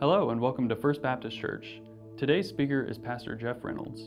Hello and welcome to First Baptist Church. Today's speaker is Pastor Jeff Reynolds.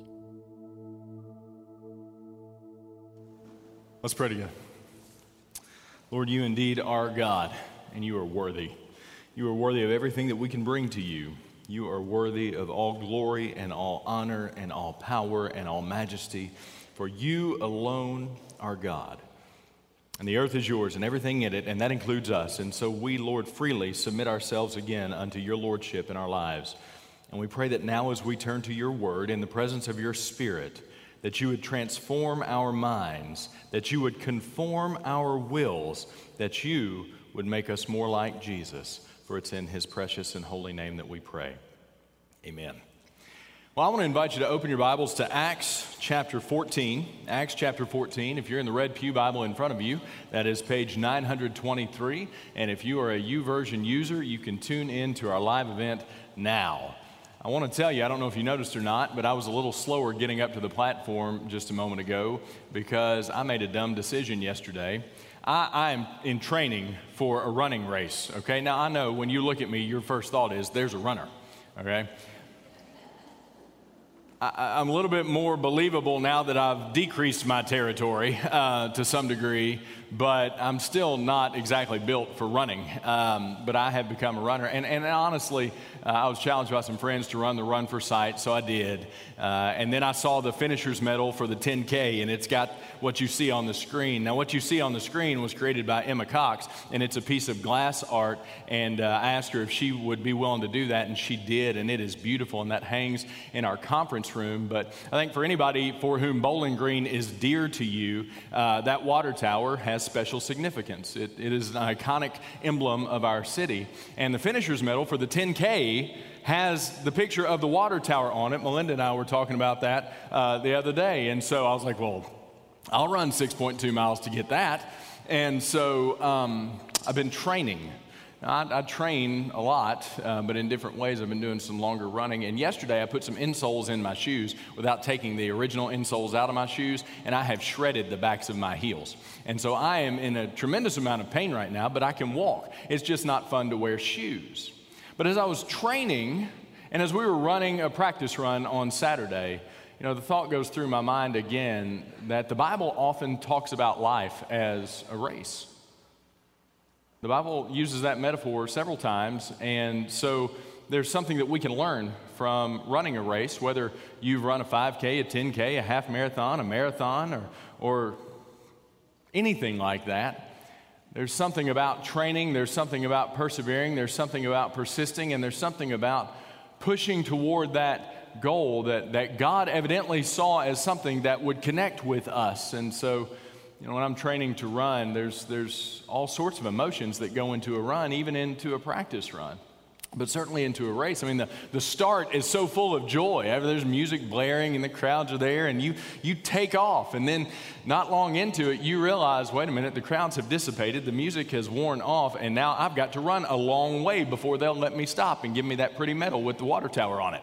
Let's pray together. Lord, you indeed are God, and you are worthy. You are worthy of everything that we can bring to you. You are worthy of all glory and all honor and all power and all majesty, for you alone are God. And the earth is yours and everything in it, and that includes us. And so we, Lord, freely submit ourselves again unto your lordship in our lives. And we pray that now as we turn to your word in the presence of your Spirit, that you would transform our minds, that you would conform our wills, that you would make us more like Jesus. For it's in his precious and holy name that we pray. Amen. Well, I want to invite you to open your Bibles to Acts chapter 14. Acts chapter 14. If you're in the Red Pew Bible in front of you, that is page 923. And if you are a YouVersion user, you can tune in to our live event now. I want to tell you, I don't know if you noticed or not, but I was a little slower getting up to the platform just a moment ago because I made a dumb decision yesterday. I am in training for a running race, okay? Now, I know when you look at me, your first thought is, there's a runner, okay? I'm a little bit more believable now that I've decreased my territory to some degree, but I'm still not exactly built for running. But I have become a runner. And honestly, I was challenged by some friends to run the Run for Sight, so I did. And then I saw the finisher's medal for the 10K, and it's got what you see on the screen. Now, what you see on the screen was created by Emma Cox, and it's a piece of glass art. And I asked her if she would be willing to do that, and she did, and it is beautiful, and that hangs in our conference room. But I think for anybody for whom Bowling Green is dear to you, that water tower has special significance. It is an iconic emblem of our city. And the finisher's medal for the 10K has the picture of the water tower on it. Melinda and I were talking about that the other day. And so I was like, well, I'll run 6.2 miles to get that. And so I've been training. I train a lot, but in different ways. I've been doing some longer running. And yesterday I put some insoles in my shoes without taking the original insoles out of my shoes, and I have shredded the backs of my heels. And so I am in a tremendous amount of pain right now, but I can walk. It's just not fun to wear shoes. But as I was training, and as we were running a practice run on Saturday, you know, the thought goes through my mind again that the Bible often talks about life as a race. The Bible uses that metaphor several times, and so there's something that we can learn from running a race, whether you've run a 5K, a 10K, a half marathon, a marathon, or anything like that. There's something about training, there's something about persevering, there's something about persisting, and there's something about pushing toward that goal that God evidently saw as something that would connect with us. And so, you know, when I'm training to run, there's all sorts of emotions that go into a run, even into a practice run, but certainly into a race. I mean, the start is so full of joy. There's music blaring and the crowds are there, and you take off, and then not long into it, you realize, wait a minute, the crowds have dissipated, the music has worn off, and now I've got to run a long way before they'll let me stop and give me that pretty medal with the water tower on it.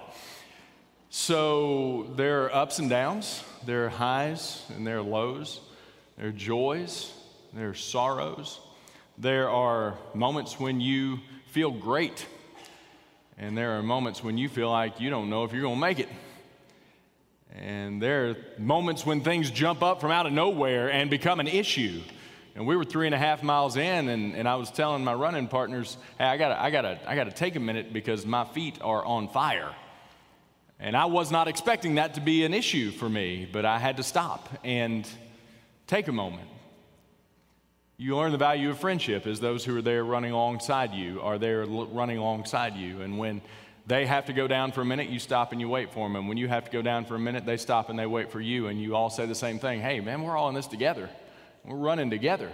So there are ups and downs, there are highs and there are lows. There are joys, there are sorrows, there are moments when you feel great, and there are moments when you feel like you don't know if you're going to make it. And there are moments when things jump up from out of nowhere and become an issue. And we were 3.5 miles in, and I was telling my running partners, hey, I gotta take a minute because my feet are on fire. And I was not expecting that to be an issue for me, but I had to stop and take a moment. You learn the value of friendship as those who are there running alongside you are there running alongside you. And when they have to go down for a minute, you stop and you wait for them. And when you have to go down for a minute, they stop and they wait for you. And you all say the same thing. Hey, man, we're all in this together. We're running together.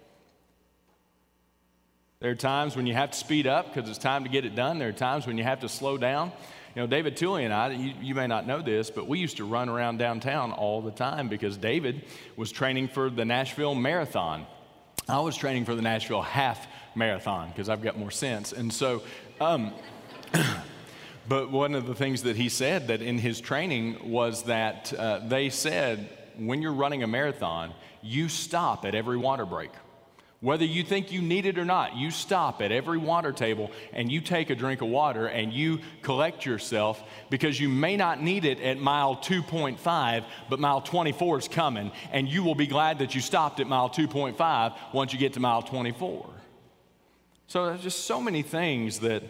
There are times when you have to speed up because it's time to get it done. There are times when you have to slow down. You know, David Tooley and I, you may not know this, but we used to run around downtown all the time because David was training for the Nashville Marathon. I was training for the Nashville Half Marathon because I've got more sense. And so, but one of the things that he said that in his training was that they said, when you're running a marathon, you stop at every water break. Whether you think you need it or not, you stop at every water table and you take a drink of water and you collect yourself, because you may not need it at mile 2.5, but mile 24 is coming, and you will be glad that you stopped at mile 2.5 once you get to mile 24. So there's just so many things that,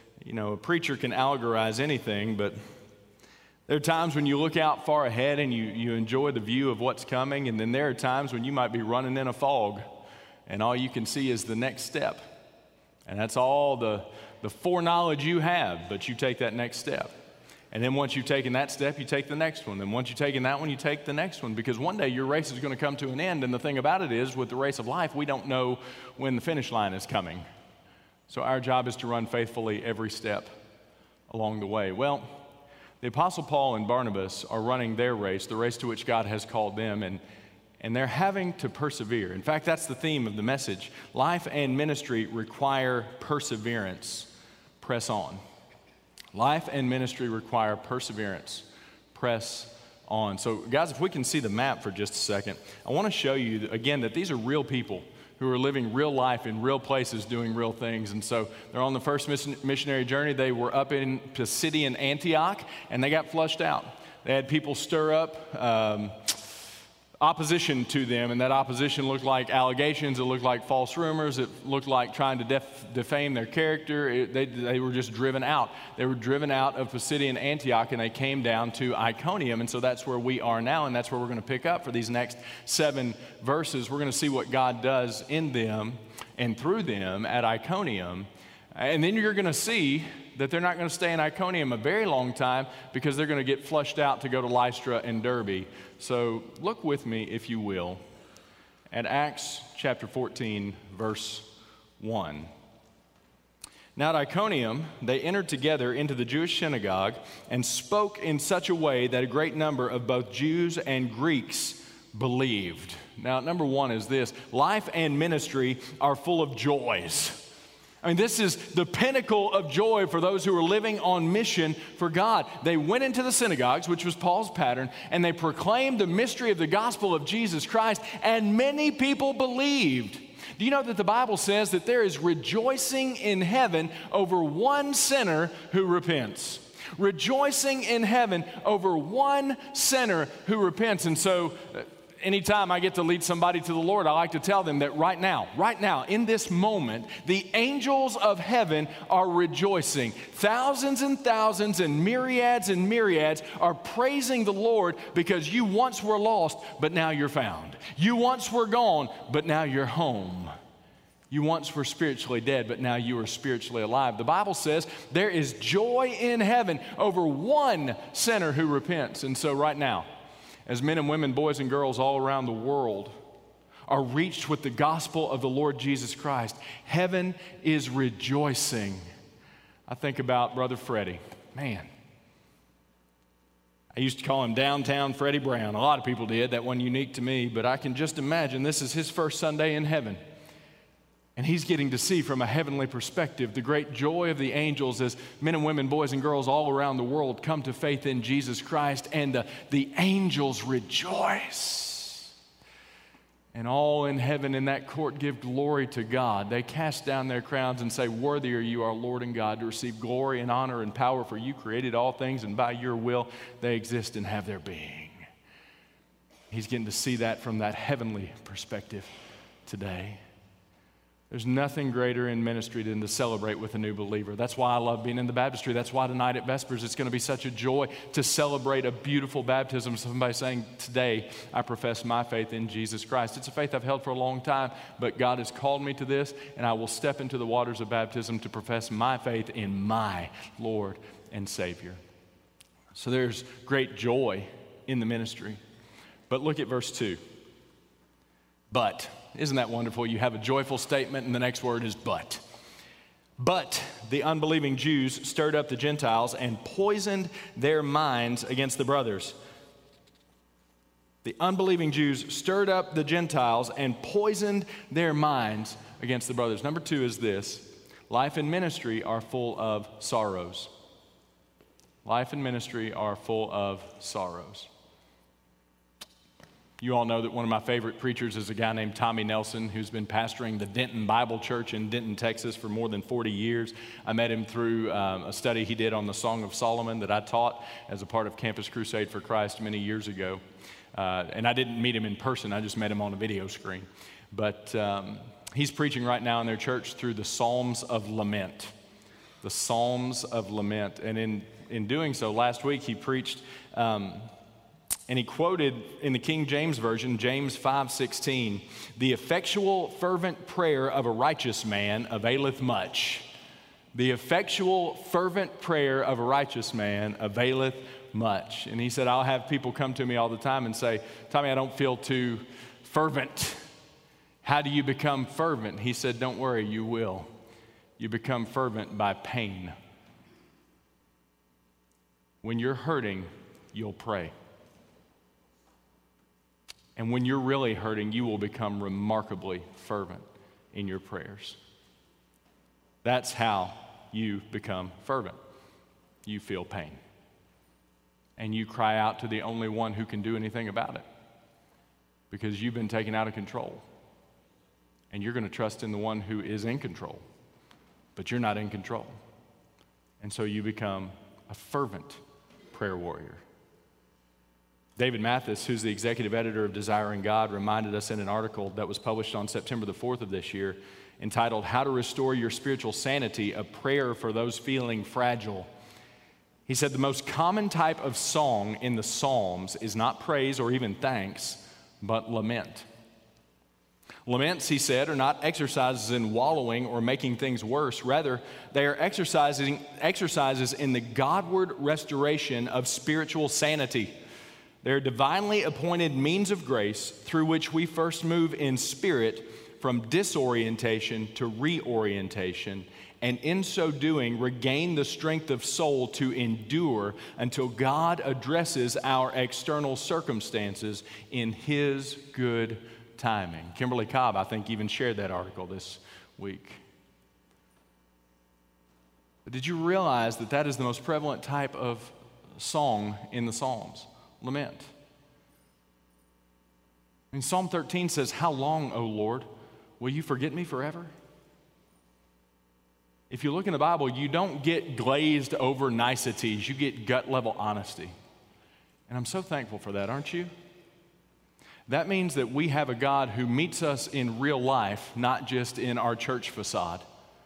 a preacher can allegorize anything, but there are times when you look out far ahead and you enjoy the view of what's coming, and then there are times when you might be running in a fog and all you can see is the next step. And that's all the foreknowledge you have, but you take that next step. And then once you've taken that step, you take the next one. And once you've taken that one, you take the next one, because one day your race is going to come to an end. And the thing about it is, with the race of life, we don't know when the finish line is coming. So our job is to run faithfully every step along the way. Well, the Apostle Paul and Barnabas are running their race, the race to which God has called them, and they're having to persevere. In fact, that's the theme of the message. Life and ministry require perseverance. Press on. Life and ministry require perseverance. Press on. So, guys, if we can see the map for just a second, I want to show you, again, that these are real people who are living real life in real places, doing real things. And so they're on the first missionary journey. They were up in Pisidian Antioch, and they got flushed out. They had people stir up opposition to them, and that opposition looked like allegations, it looked like false rumors, it looked like trying to defame their character. They were just driven out. They were driven out of Pisidian Antioch, and they came down to Iconium, and so that's where we are now, and that's where we're going to pick up for these next 7 verses. We're going to see what God does in them and through them at Iconium, and then you're going to see that they're not going to stay in Iconium a very long time, because they're going to get flushed out to go to Lystra and Derbe. So look with me, if you will, at Acts chapter 14, verse 1. Now at Iconium, they entered together into the Jewish synagogue and spoke in such a way that a great number of both Jews and Greeks believed. Now, number one is this: life and ministry are full of joys. I mean, this is the pinnacle of joy for those who are living on mission for God. They went into the synagogues, which was Paul's pattern, and they proclaimed the mystery of the gospel of Jesus Christ, and many people believed. Do you know that the Bible says that there is rejoicing in heaven over one sinner who repents? Rejoicing in heaven over one sinner who repents. And so anytime I get to lead somebody to the Lord, I like to tell them that right now, in this moment, the angels of heaven are rejoicing. Thousands and thousands and myriads are praising the Lord, because you once were lost, but now you're found. You once were gone, but now you're home. You once were spiritually dead, but now you are spiritually alive. The Bible says there is joy in heaven over one sinner who repents. And so right now, as men and women, boys and girls all around the world are reached with the gospel of the Lord Jesus Christ, heaven is rejoicing. I think about Brother Freddie. Man, I used to call him Downtown Freddie Brown. A lot of people did. That wasn't unique to me, but I can just imagine this is his first Sunday in heaven. And he's getting to see from a heavenly perspective the great joy of the angels as men and women, boys and girls all around the world come to faith in Jesus Christ, and the angels rejoice. And all in heaven in that court give glory to God. They cast down their crowns and say, "Worthy are you, our Lord and God, to receive glory and honor and power, for you created all things, and by your will they exist and have their being." He's getting to see that from that heavenly perspective today. There's nothing greater in ministry than to celebrate with a new believer. That's why I love being in the baptistry. That's why tonight at Vespers it's going to be such a joy to celebrate a beautiful baptism. Somebody saying, "Today I profess my faith in Jesus Christ." It's a faith I've held for a long time, but God has called me to this, and I will step into the waters of baptism to profess my faith in my Lord and Savior. So there's great joy in the ministry. But look at verse 2. But. Isn't that wonderful? You have a joyful statement, and the next word is but. But the unbelieving Jews stirred up the Gentiles and poisoned their minds against the brothers. The unbelieving Jews stirred up the Gentiles and poisoned their minds against the brothers. Number 2 is this: life and ministry are full of sorrows. Life and ministry are full of sorrows. You all know that one of my favorite preachers is a guy named Tommy Nelson, who's been pastoring the Denton Bible Church in Denton, Texas for more than 40 years. I met him through a study he did on the Song of Solomon that I taught as a part of Campus Crusade for Christ many years ago. And I didn't meet him in person, I just met him on a video screen. But he's preaching right now in their church through the Psalms of Lament. The Psalms of Lament. And in doing so, last week he preached... and he quoted in the King James Version, James 5:16, "The effectual fervent prayer of a righteous man availeth much." The effectual fervent prayer of a righteous man availeth much. And he said, I'll have people come to me all the time and say, Tommy, I don't feel too fervent. How do you become fervent? He said, don't worry, you will. You become fervent by pain. When you're hurting, you'll pray. And when you're really hurting, you will become remarkably fervent in your prayers. That's how you become fervent. You feel pain. And you cry out to the only one who can do anything about it. Because you've been taken out of control. And you're going to trust in the one who is in control. But you're not in control. And so you become a fervent prayer warrior. David Mathis, who's the executive editor of Desiring God, reminded us in an article that was published on September the 4th of this year, entitled, How to Restore Your Spiritual Sanity, a Prayer for Those Feeling Fragile. He said the most common type of song in the Psalms is not praise or even thanks, but lament. Laments, he said, are not exercises in wallowing or making things worse. Rather, they are exercises in the Godward restoration of spiritual sanity. They're divinely appointed means of grace through which we first move in spirit from disorientation to reorientation, and in so doing, regain the strength of soul to endure until God addresses our external circumstances in His good timing. Kimberly Cobb, I think, even shared that article this week. But did you realize that that is the most prevalent type of song in the Psalms? Lament. And Psalm 13 says, How long, O Lord, will you forget me forever? If you look in the Bible, you don't get glazed over niceties. You get gut level honesty. And I'm so thankful for that, aren't you? That means that we have a God who meets us in real life, not just in our church facade.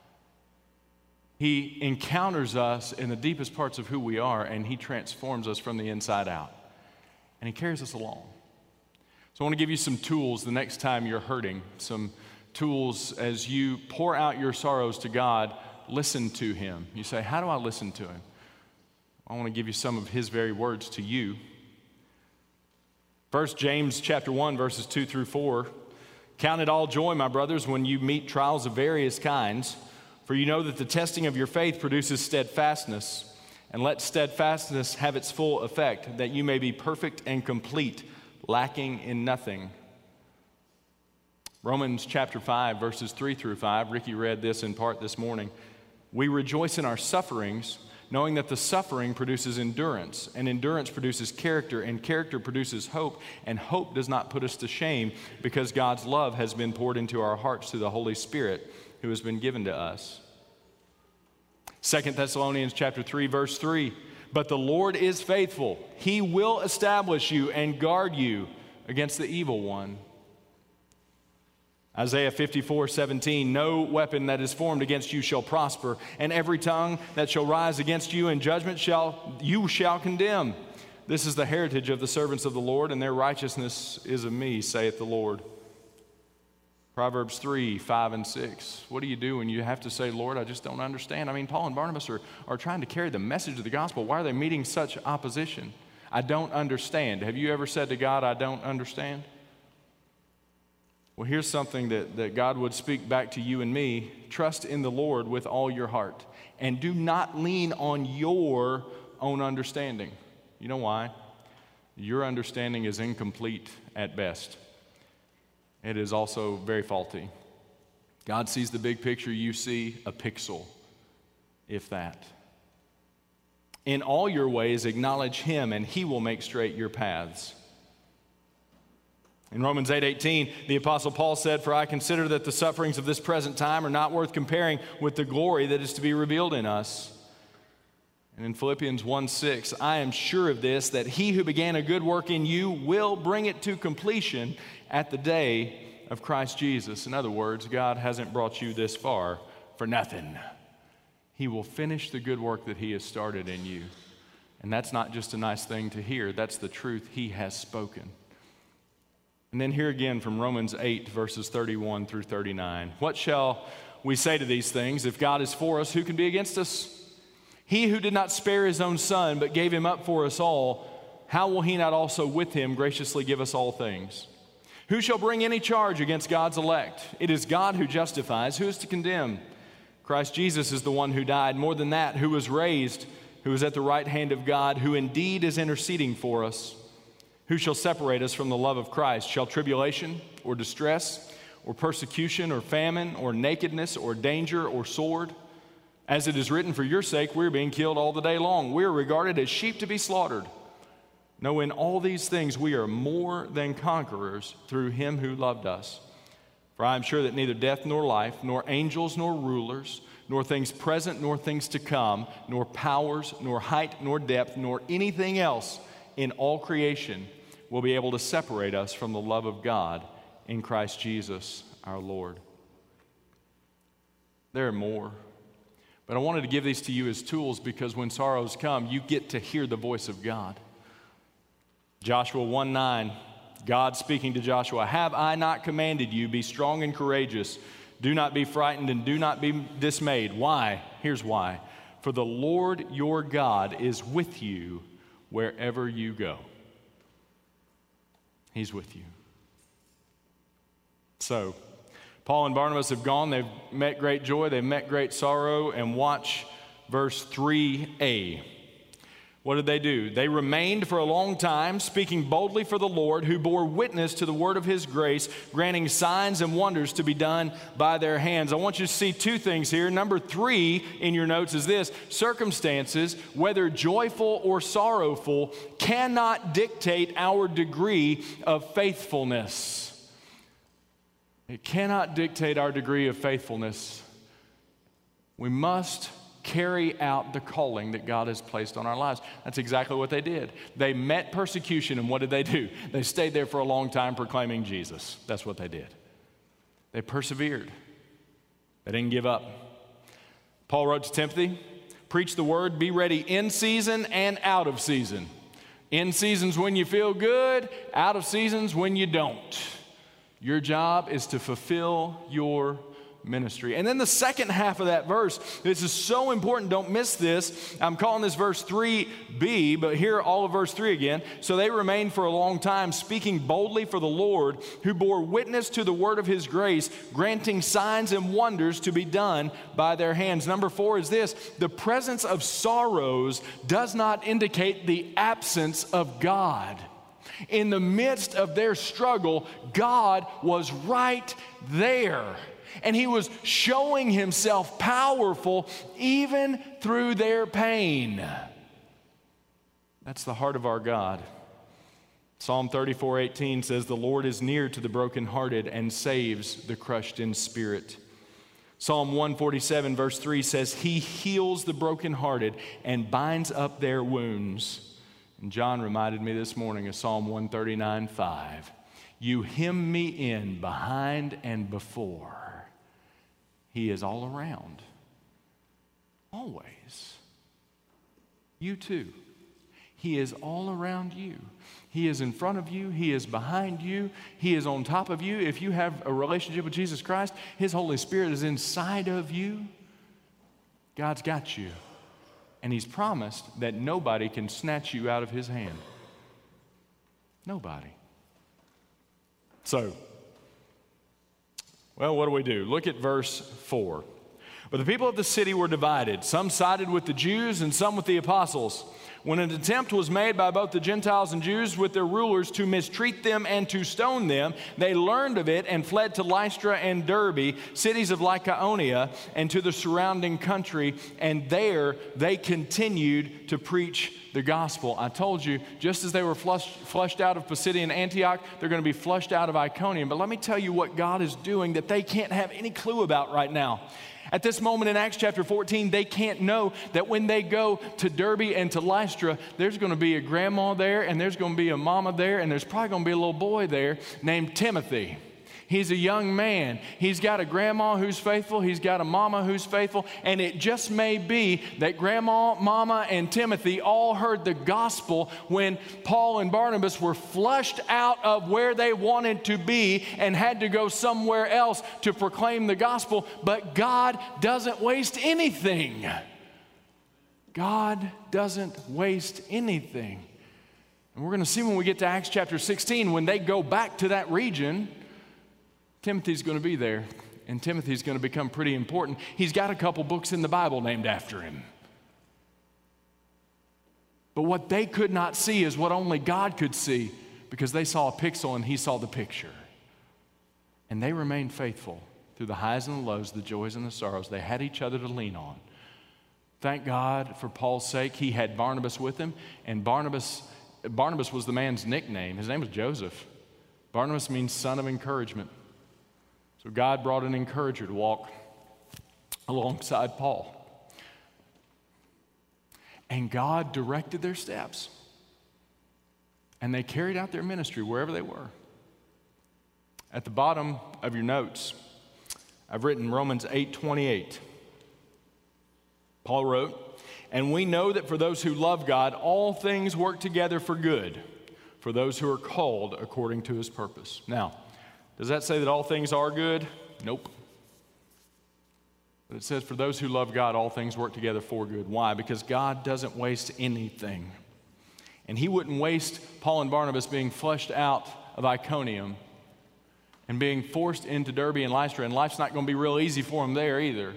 He encounters us in the deepest parts of who we are, and He transforms us from the inside out. And He carries us along. So I want to give you some tools the next time you're hurting, some tools as you pour out your sorrows to God. Listen to Him. You say, how do I listen to Him? I want to give you some of His very words to you. First, James chapter 1, verses 2 through 4. Count it all joy, my brothers, when you meet trials of various kinds, for you know that the testing of your faith produces steadfastness. And let steadfastness have its full effect, that you may be perfect and complete, lacking in nothing. Romans chapter 5, verses 3 through 5. Ricky read this in part this morning. We rejoice in our sufferings, knowing that the suffering produces endurance, and endurance produces character, and character produces hope, and hope does not put us to shame, because God's love has been poured into our hearts through the Holy Spirit who has been given to us. 2 Thessalonians chapter 3, verse 3, but the Lord is faithful. He will establish you and guard you against the evil one. Isaiah 54:17, no weapon that is formed against you shall prosper, and every tongue that shall rise against you in judgment you shall condemn. This is the heritage of the servants of the Lord, and their righteousness is of me, saith the Lord. Proverbs 3, 5, and 6. What do you do when you have to say, Lord, I just don't understand? I mean, Paul and Barnabas are trying to carry the message of the gospel. Why are they meeting such opposition? I don't understand. Have you ever said to God, I don't understand? Well, here's something that God would speak back to you and me. Trust in the Lord with all your heart, and do not lean on your own understanding. You know why? Your understanding is incomplete at best. It is also very faulty. God sees the big picture, you see a pixel, if that. In all your ways, acknowledge Him, and He will make straight your paths. In Romans 8:18, the Apostle Paul said, "For I consider that the sufferings of this present time are not worth comparing with the glory that is to be revealed in us." And in Philippians 1:6, "I am sure of this, that he who began a good work in you will bring it to completion at the day of Christ Jesus." In other words, God hasn't brought you this far for nothing. He will finish the good work that he has started in you. And that's not just a nice thing to hear, that's the truth he has spoken. And then here again from Romans 8, verses 31 through 39. "What shall we say to these things? If God is for us, who can be against us? He who did not spare his own son, but gave him up for us all, how will he not also with him graciously give us all things? Who shall bring any charge against God's elect? It is God who justifies. Who is to condemn? Christ Jesus is the one who died, more than that, who was raised, who is at the right hand of God, who indeed is interceding for us. Who shall separate us from the love of Christ? Shall tribulation or distress or persecution or famine or nakedness or danger or sword? As it is written, for your sake we are being killed all the day long. We are regarded as sheep to be slaughtered. No, in all these things we are more than conquerors through him who loved us. For I am sure that neither death nor life, nor angels nor rulers, nor things present nor things to come, nor powers, nor height, nor depth, nor anything else in all creation will be able to separate us from the love of God in Christ Jesus our Lord." There are more, but I wanted to give these to you as tools because when sorrows come, you get to hear the voice of God. Joshua 1:9, God speaking to Joshua, "Have I not commanded you, be strong and courageous? Do not be frightened and do not be dismayed." Why? Here's why. "For the Lord your God is with you wherever you go." He's with you. So, Paul and Barnabas have gone. They've met great joy. They've met great sorrow. And watch verse 3a. What did they do? "They remained for a long time, speaking boldly for the Lord, who bore witness to the word of his grace, granting signs and wonders to be done by their hands." I want you to see two things here. Number 3 in your notes is this: circumstances, whether joyful or sorrowful, cannot dictate our degree of faithfulness. It cannot dictate our degree of faithfulness. We must carry out the calling that God has placed on our lives. That's exactly what they did. They met persecution, and what did they do? They stayed there for a long time proclaiming Jesus. That's what they did. They persevered. They didn't give up. Paul wrote to Timothy, "Preach the word, be ready in season and out of season." In seasons when you feel good, out of seasons when you don't. Your job is to fulfill your ministry. And then the second half of that verse, this is so important, don't miss this. I'm calling this verse 3b, but hear all of verse 3 again. "So they remained for a long time, speaking boldly for the Lord, who bore witness to the word of his grace, granting signs and wonders to be done by their hands." Number 4 is this: the presence of sorrows does not indicate the absence of God. In the midst of their struggle, God was right there. And he was showing himself powerful even through their pain. That's the heart of our God. Psalm 34:18 says, "The Lord is near to the brokenhearted and saves the crushed in spirit." Psalm 147 verse 3 says, "He heals the brokenhearted and binds up their wounds." And John reminded me this morning of Psalm 139:5. "You hem me in behind and before." He is all around. Always. You too. He is all around you. He is in front of you. He is behind you. He is on top of you. If you have a relationship with Jesus Christ, his Holy Spirit is inside of you. God's got you. And he's promised that nobody can snatch you out of his hand. Nobody. So, well, what do? Look at verse 4. "But the people of the city were divided. Some sided with the Jews and some with the apostles. When an attempt was made by both the Gentiles and Jews with their rulers to mistreat them and to stone them, they learned of it and fled to Lystra and Derbe, cities of Lycaonia, and to the surrounding country, and there they continued to preach the gospel. I told you, just as they were flushed out of Pisidian Antioch, they're going to be flushed out of Iconium. But let me tell you what God is doing that they can't have any clue about right now. At this moment in Acts chapter 14, they can't know that when they go to Derbe and to Lystra, there's going to be a grandma there, and there's going to be a mama there, and there's probably going to be a little boy there named Timothy. He's a young man. He's got a grandma who's faithful. He's got a mama who's faithful. And it just may be that grandma, mama, and Timothy all heard the gospel when Paul and Barnabas were flushed out of where they wanted to be and had to go somewhere else to proclaim the gospel. But God doesn't waste anything. God doesn't waste anything. And we're going to see when we get to Acts chapter 16, when they go back to that region, Timothy's going to be there, and Timothy's going to become pretty important. He's got a couple books in the Bible named after him. But what they could not see is what only God could see, because they saw a pixel and he saw the picture. And they remained faithful through the highs and the lows, the joys and the sorrows. They had each other to lean on. Thank God for Paul's sake, he had Barnabas with him, and Barnabas was the man's nickname. His name was Joseph. Barnabas means son of encouragement. So God brought an encourager to walk alongside Paul. And God directed their steps. And they carried out their ministry wherever they were. At the bottom of your notes, I've written Romans 8:28. Paul wrote, "And we know that for those who love God, all things work together for good, for those who are called according to his purpose." Now, does that say that all things are good? Nope. But it says for those who love God, all things work together for good. Why? Because God doesn't waste anything. And he wouldn't waste Paul and Barnabas being flushed out of Iconium and being forced into Derbe and Lystra, and life's not going to be real easy for them there either.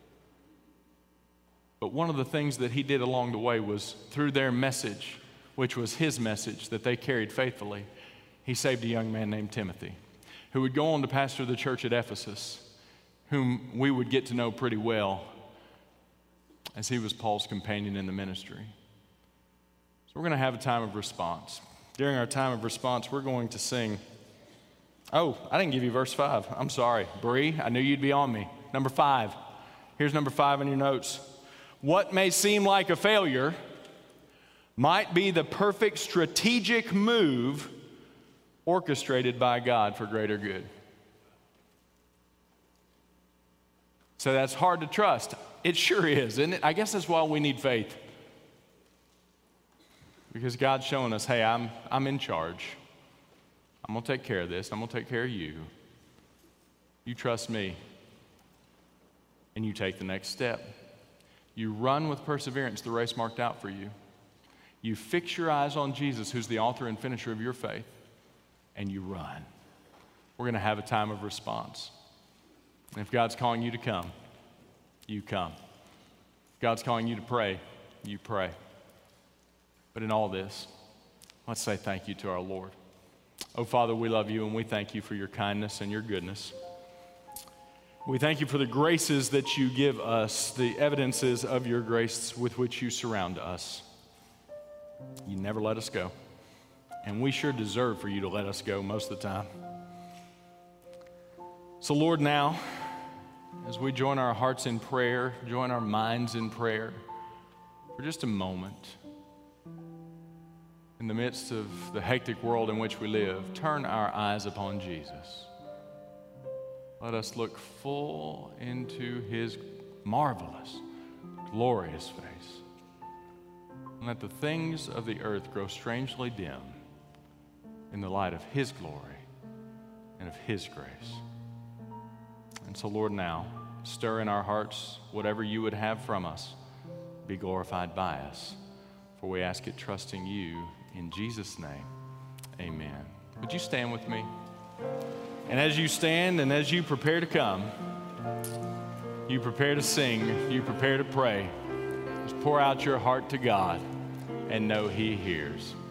But one of the things that he did along the way was through their message, which was his message that they carried faithfully, he saved a young man named Timothy, who would go on to pastor the church at Ephesus, whom we would get to know pretty well as he was Paul's companion in the ministry. So we're going to have a time of response. During our time of response, we're going to sing. Oh, I didn't give you verse 5. I'm sorry. Bree, I knew you'd be on me. Number 5. Here's number 5 in your notes. What may seem like a failure might be the perfect strategic move orchestrated by God for greater good. So that's hard to trust. It sure is, isn't it? I guess that's why we need faith. Because God's showing us, hey, I'm in charge. I'm going to take care of this. I'm going to take care of you. You trust me. And you take the next step. You run with perseverance the race marked out for you. You fix your eyes on Jesus, who's the author and finisher of your faith. And you run. We're going to have a time of response. And if God's calling you to come, you come. If God's calling you to pray, you pray. But in all this, let's say thank you to our Lord. Oh, Father, we love you and we thank you for your kindness and your goodness. We thank you for the graces that you give us, the evidences of your grace with which you surround us. You never let us go. And we sure deserve for you to let us go most of the time. So, Lord, now, as we join our hearts in prayer, join our minds in prayer, for just a moment, in the midst of the hectic world in which we live, turn our eyes upon Jesus. Let us look full into his marvelous, glorious face. And let the things of the earth grow strangely dim in the light of his glory and of his grace. And so, Lord, now, stir in our hearts whatever you would have from us. Be glorified by us. For we ask it trusting you in Jesus' name. Amen. Would you stand with me? And as you stand and as you prepare to come, you prepare to sing, you prepare to pray, just pour out your heart to God. and know He hears.